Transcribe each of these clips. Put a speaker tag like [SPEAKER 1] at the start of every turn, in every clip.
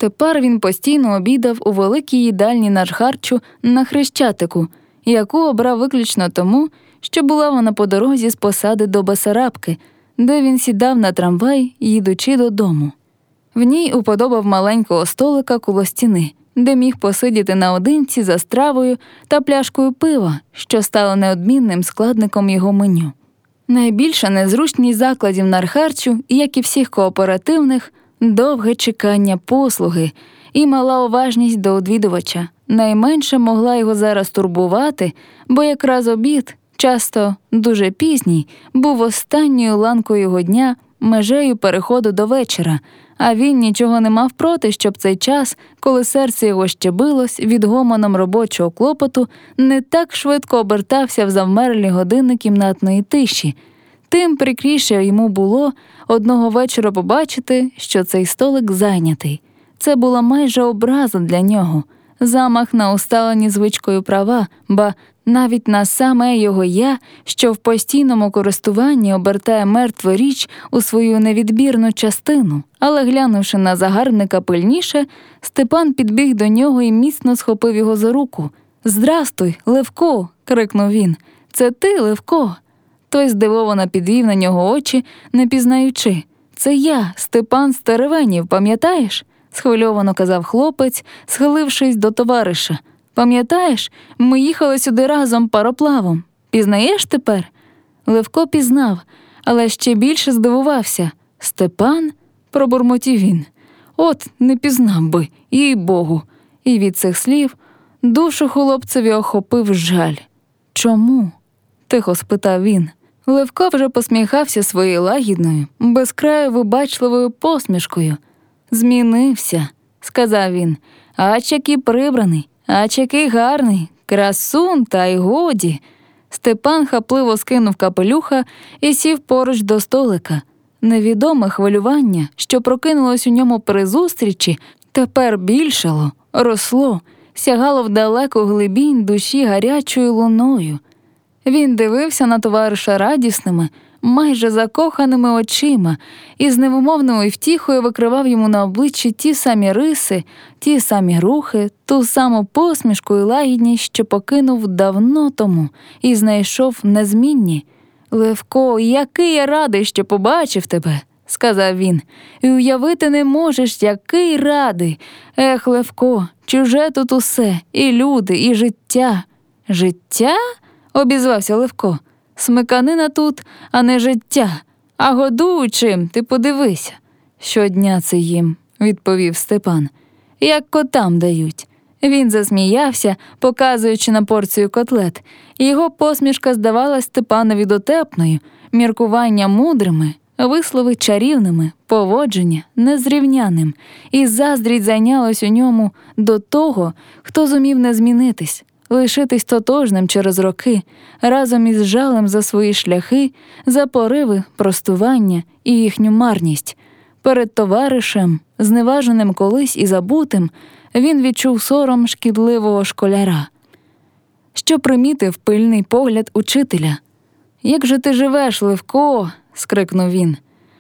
[SPEAKER 1] Тепер він постійно обідав у великій їдальні Нашгарчу на Хрещатику, яку обрав виключно тому, що була вона по дорозі з посади до Бесарабки, де він сідав на трамвай, їдучи додому. В ній уподобав маленького столика коло стіни, де міг посидіти наодинці за стравою та пляшкою пива, що стало неодмінним складником його меню. Найбільша незручність закладів Нашгарчу, як і всіх кооперативних, довге чекання послуги і мала уважність до відвідувача. Найменше могла його зараз турбувати, бо якраз обід, часто дуже пізній, був останньою ланкою його дня, межею переходу до вечора, а він нічого не мав проти, щоб цей час, коли серце його ще билось від гомоном робочого клопоту, не так швидко обертався в завмерлі години кімнатної тиші. Тим прикріше йому було одного вечора побачити, що цей столик зайнятий. Це була майже образа для нього, замах на усталені звичкою права, ба навіть на саме його «я», що в постійному користуванні обертає мертву річ у свою невідбірну частину. Але глянувши на загарбника пильніше, Степан підбіг до нього і міцно схопив його за руку. «Здрастуй, Левко!» – крикнув він. «Це ти, Левко?» Той здивовано підвів на нього очі, не пізнаючи. «Це я, Степан Стеревенів, пам'ятаєш?» – схвильовано казав хлопець, схилившись до товариша. «Пам'ятаєш, ми їхали сюди разом пароплавом. Пізнаєш тепер?» Левко пізнав, але ще більше здивувався. «Степан?» – пробурмотів він. «От не пізнав би, їй-богу!» І від цих слів душу хлопцеві охопив жаль. «Чому?» – тихо спитав він. Левко вже посміхався своєю лагідною, безкраю вибачливою посмішкою. «Змінився», – сказав він, – «ач який прибраний, ач який гарний, красун, та й годі». Степан хапливо скинув капелюха і сів поруч до столика. Невідоме хвилювання, що прокинулось у ньому при зустрічі, тепер більшало, росло, сягало в далеку глибінь душі гарячою луною. Він дивився на товариша радісними, майже закоханими очима і з невимовною втіхою викривав йому на обличчі ті самі риси, ті самі рухи, ту саму посмішку і лагідність, що покинув давно тому і знайшов незмінні. «Левко, який я радий, що побачив тебе!» – сказав він. «І уявити не можеш, який радий! Ех, Левко, чуже тут усе, і люди, і життя!» «Життя?» – обізвався Левко. «Смиканина тут, а не життя. А годують чим, ти подивися». «Щодня це їм», – відповів Степан. «Як котам дають». Він засміявся, показуючи на порцію котлет. Його посмішка здавалась Степанові дотепною, міркування мудрими, вислови чарівними, поводження незрівняним. І заздрість зайнялась у ньому до того, хто зумів не змінитись, лишитись тотожним через роки, разом із жалем за свої шляхи, за пориви, простування і їхню марність. Перед товаришем, зневаженим колись і забутим, він відчув сором шкідливого школяра, що примітив пильний погляд учителя. «Як же ти живеш, Левко?» – скрикнув він.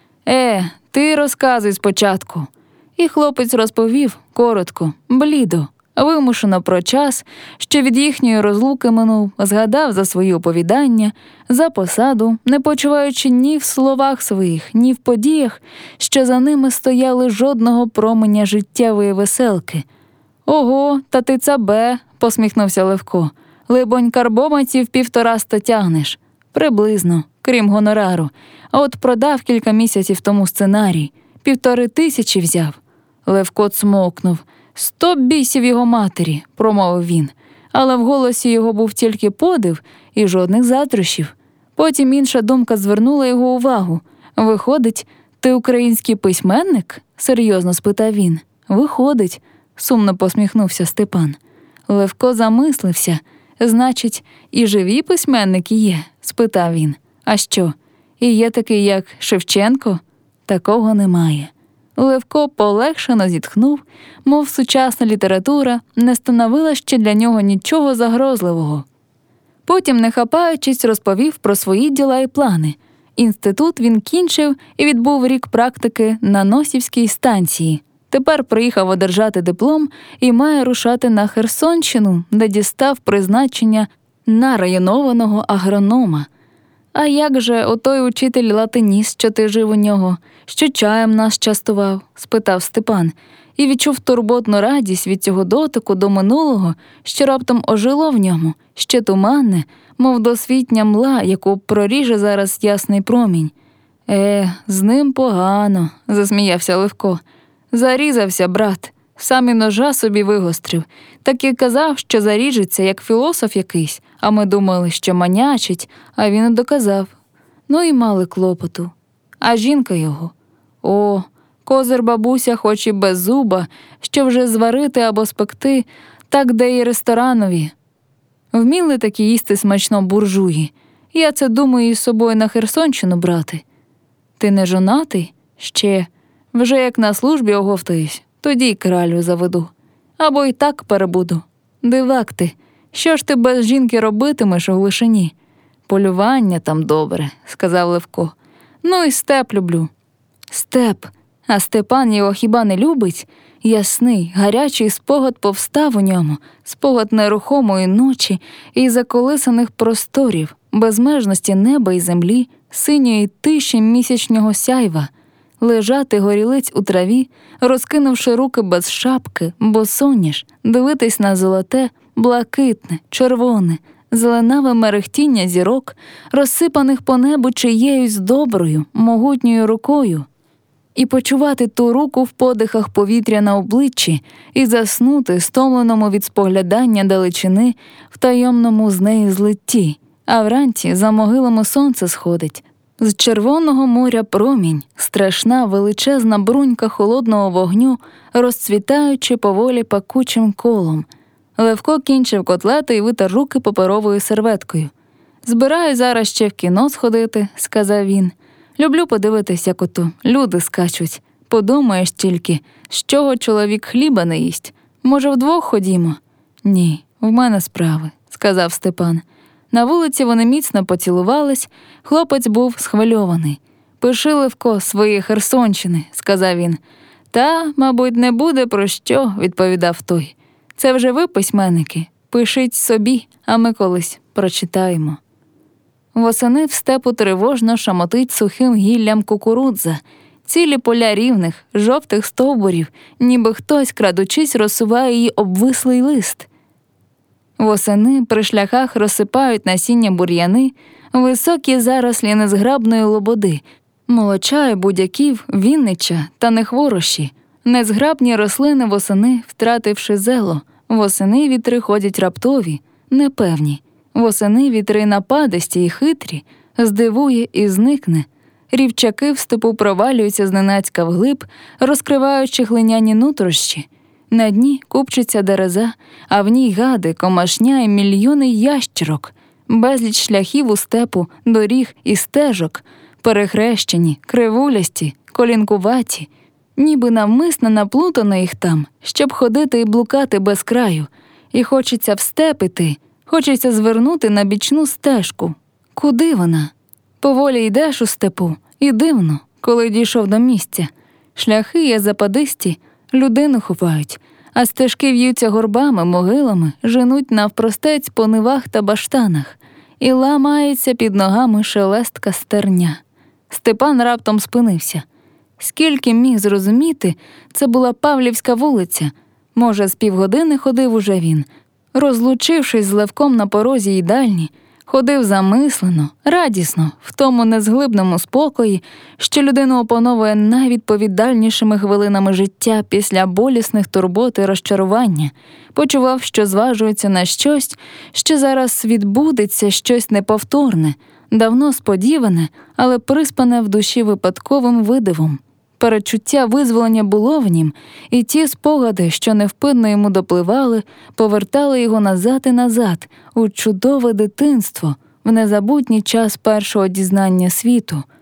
[SPEAKER 1] Ти розказуй спочатку». І хлопець розповів коротко, блідо, вимушено про час, що від їхньої розлуки минув, згадав за свої оповідання, за посаду, не почуваючи ні в словах своїх, ні в подіях, що за ними стояли жодного променя життєвої веселки. «Ого, та ти цабе», – посміхнувся Левко. «Либонь, карбомаців 150 тягнеш». «Приблизно, крім гонорару. А от продав кілька місяців тому сценарій. 1500 взяв». Левко цмокнув. «100 бісів його матері», – промовив він. Але в голосі його був тільки подив і жодних заздрощів. Потім інша думка звернула його увагу. «Виходить, ти український письменник?» – серйозно спитав він. «Виходить», – сумно посміхнувся Степан. Левко замислився. «Значить, і живі письменники є?» – спитав він. «А що, і є такий, як Шевченко?» «Такого немає». Левко полегшено зітхнув, мов сучасна література не становила ще для нього нічого загрозливого. Потім, не хапаючись, розповів про свої діла і плани. Інститут він кінчив і відбув рік практики на Носівській станції. Тепер приїхав одержати диплом і має рушати на Херсонщину, де дістав призначення на районованого агронома. «А як же отой учитель-латиніст, що ти жив у нього, що чаєм нас частував?» – спитав Степан, і відчув турботну радість від цього дотику до минулого, що раптом ожило в ньому, ще туманне, мов досвітня мла, яку проріже зараз ясний промінь. З ним погано», – засміявся Левко. «Зарізався, брат, сам і ножа собі вигострив. Так і казав, що заріжеться, як філософ якийсь, а ми думали, що манячить, а він і доказав. Ну і мали клопоту. А жінка його? Козир бабуся, хоч і без зуба, що вже зварити або спекти, так де й ресторанові. Вміли такі їсти смачно буржуї. Я це думаю із собою на Херсонщину брати. Ти не жонатий? Ще. Вже як на службі оговтаюсь, тоді й кралю заведу. Або й так перебуду. Дивак ти, що ж ти без жінки робитимеш у глушині? Полювання там добре, сказав Левко. Ну і степ люблю. Степ. А Степан його хіба не любить? Ясний, гарячий спогад повстав у ньому, спогад нерухомої ночі і заколисаних просторів, безмежності неба і землі, синьої тиші місячного сяйва. Лежати горілиць у траві, розкинувши руки без шапки, босоніж, дивитись на золоте, блакитне, червоне, зеленаве мерехтіння зірок, розсипаних по небу чиєюсь доброю, могутньою рукою, і почувати ту руку в подихах повітря на обличчі і заснути, стомленому від споглядання далечини, в таємному з неї злитті, а вранці за могилами сонце сходить. З Червоного моря промінь, страшна величезна брунька холодного вогню, розцвітаючи поволі пекучим колом. Левко кінчив котлети і витер руки паперовою серветкою. «Збираю зараз ще в кіно сходити», – сказав він. «Люблю подивитись, як ото люди скачуть. Подумаєш тільки, з чого чоловік хліба не їсть. Може, вдвох ходімо?» «Ні, в мене справи», – сказав Степан. На вулиці вони міцно поцілувались, хлопець був схвильований. «Пиши, Левко, свої Херсонщини», – сказав він. «Та, мабуть, не буде про що», – відповідав той. «Це вже ви, письменники, пишіть собі, а ми колись прочитаємо». Восени в степу тривожно шамотить сухим гіллям кукурудза. Цілі поля рівних, жовтих стовбурів, ніби хтось, крадучись, розсуває її обвислий лист. Восени при шляхах розсипають насіння бур'яни, високі зарослі незграбної лободи, молочаю будяків, віннича та нехворощі. Незграбні рослини восени, втративши зело. Восени вітри ходять раптові, непевні. Восени вітри нападисті й хитрі, здивує і зникне. Рівчаки в степу провалюються зненацька вглиб, розкриваючи глиняні нутрощі. На дні купчиться дереза, а в ній гади, комашня і мільйони ящерок. Безліч шляхів у степу, доріг і стежок, перехрещені, кривулясті, колінкуваті. Ніби навмисно наплутано їх там, щоб ходити і блукати без краю. І хочеться в степ іти, хочеться звернути на бічну стежку. Куди вона? Поволі йдеш у степу, і дивно, коли дійшов до місця. Шляхи є западисті, людину ховають, а стежки в'ються горбами, могилами, женуть навпростець по нивах та баштанах. І ламається під ногами шелестка стерня. Степан раптом спинився. Скільки міг зрозуміти, це була Павлівська вулиця. Може, з півгодини ходив уже він. Розлучившись з Левком на порозі їдальні, ходив замислено, радісно, в тому незглибному спокої, що людину опановує найвідповідальнішими хвилинами життя після болісних турбот і розчарування. Почував, що зважується на щось, що зараз відбудеться, щось неповторне, давно сподіване, але приспане в душі випадковим видивом. Перечуття визволення було в нім, і ті спогади, що невпинно йому допливали, повертали його назад і назад, у чудове дитинство, в незабутній час першого дізнання світу.